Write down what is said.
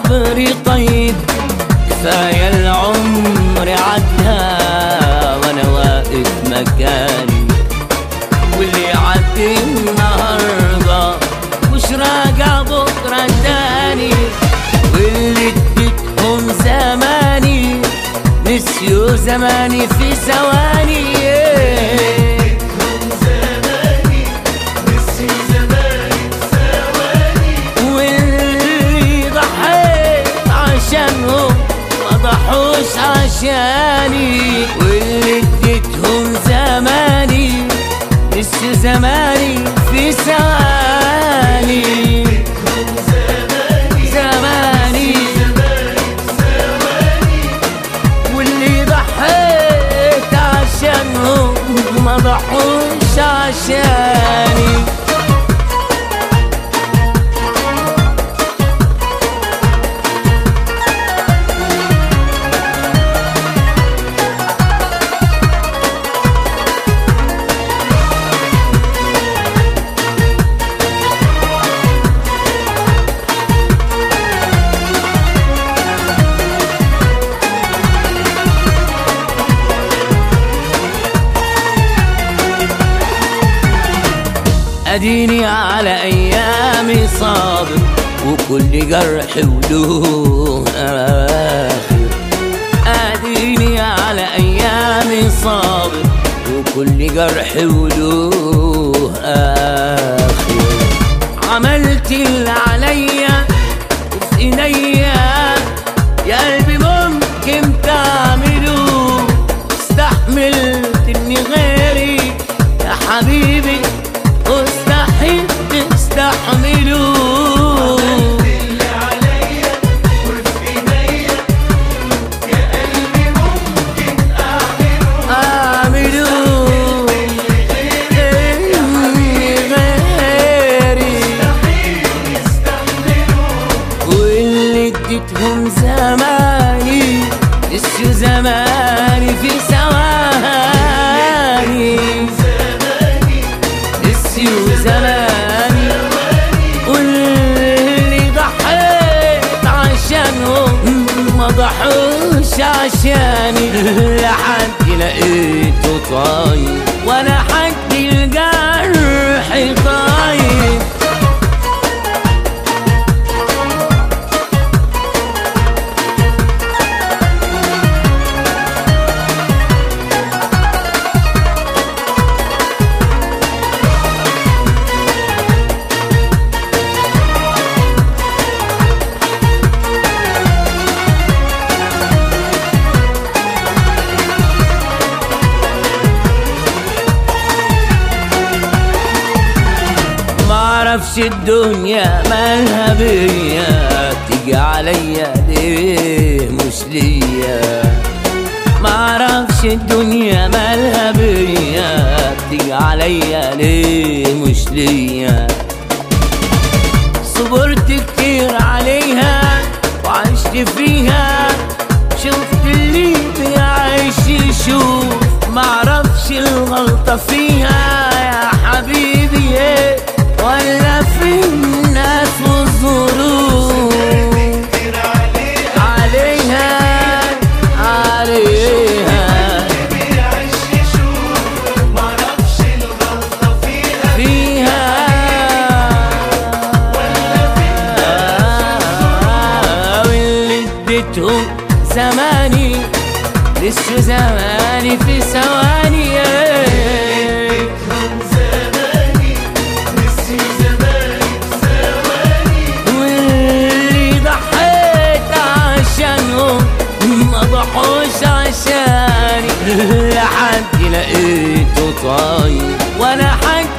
صبري طيب، كفاية العمر عدى وانا واقف مكاني، واللي عدي النهارده مش راجع بكره تاني، واللي اديتهم زماني نسيوا زماني في ثواني. واللي ضحيت عشانهم ما ضحوش عشاني، واللي اديتهم زماني نسيوا زماني في ثواني. زماني واللي ضحيت عشانهم ما ضحوش عشاني. اديني على ايامي صابر، وكل جرح وله اخر. اديني على ايامي صابر، وكل جرح وله اخر. عملت اللي عليا وفي ايديا يا قلبي ممكن تعمله، استحملت اني غيري يا حبيبي مستحيل تستحملوا. عملت اللي عليا وفي ايديا يا قلبي ممكن اعمله، غيري مستحيل يستحملوا. واللي اديتهم زماني نسيوا زماني في ثواني. زماني واللي ضحيت عشانهم ما ضحوش عشاني. لحد لقيته طاير وانا حد الجرح طاير. معرفش الدنيا مالها بيا، تيجي عليا ليه مش ليا. معرفش الدنيا مالها بيا، تيجي عليا ليه مش ليا. صبرت كتير عليها وعشت فيها، شفت اللي بيعيش يشوف. معرفش الغلطة فيها يا حبيبي ولا في الناس والظروف. عليها اللي بيعيش يشوف، معرفش الغلطة فيها ولا في الناس. واللي اديتهم زماني لسه زماني في ثواني. ما ضحوش عشاني. لحد لقيته طاير وانا حد